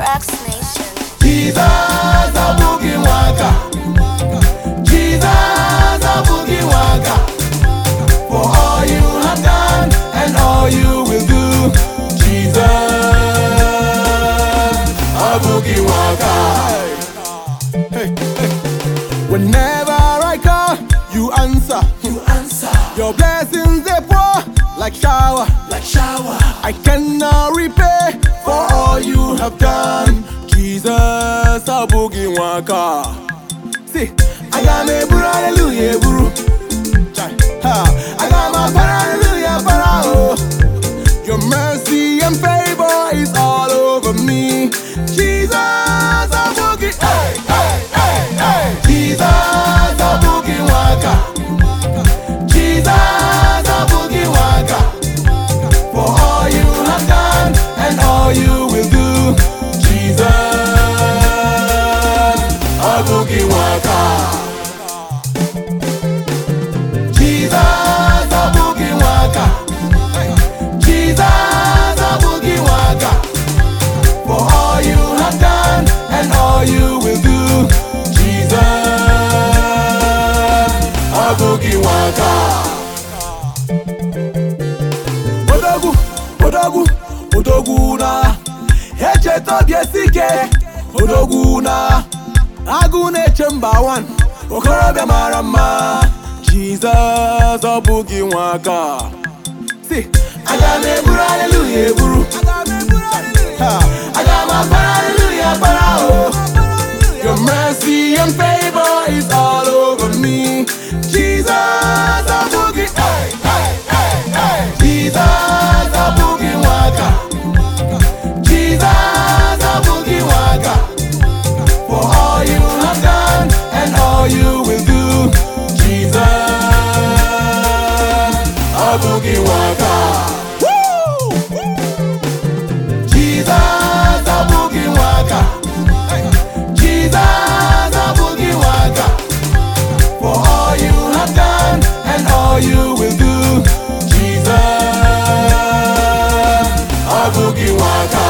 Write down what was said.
Rocks Nation. Jesus, a boogie waka. Jesus, a boogie waka. For all you have done and all you will do. Jesus, a boogie waka. Hey, hey. Whenever I call, you answer. You answer. Your blessings they pour like shower. Like shower. I cannot repay for all you have done. Jesus, a boogie waka. See, I got me buru, hallelujah, buru. I got my para, hallelujah, para, oh. Your mercy and favor is all over me. Jesus, a boogie, hey, hey, hey, hey. Jesus, a boogie waka. Jesus, a boogie waka. For all you have done and all you will do. Jesus, a boogie waka. Jesus, a boogie waka. Jesus, a boogie waka. For all you have done and all you will do. Jesus, a boogie waka. Odogu, odogu, odogu na. Eche tobie sike. Odogu na. Agu neche mba one. Okorobia marama. Jesus, a boogie waka. See, I got me buru, hallelujah, buru. I got my para, hallelujah, para, oh. Your mercy and favor is all over me. Jesus, a boogie, hey, hey, hey, hey. Jesus, a boogie waka. Jesus, a boogie waka. For all you have done and all you will do. Jesus, a boogie waka. Jesus, a boogie waka. Jesus, a boogie waka. For all you have done and all you will do. Jesus, a boogie waka.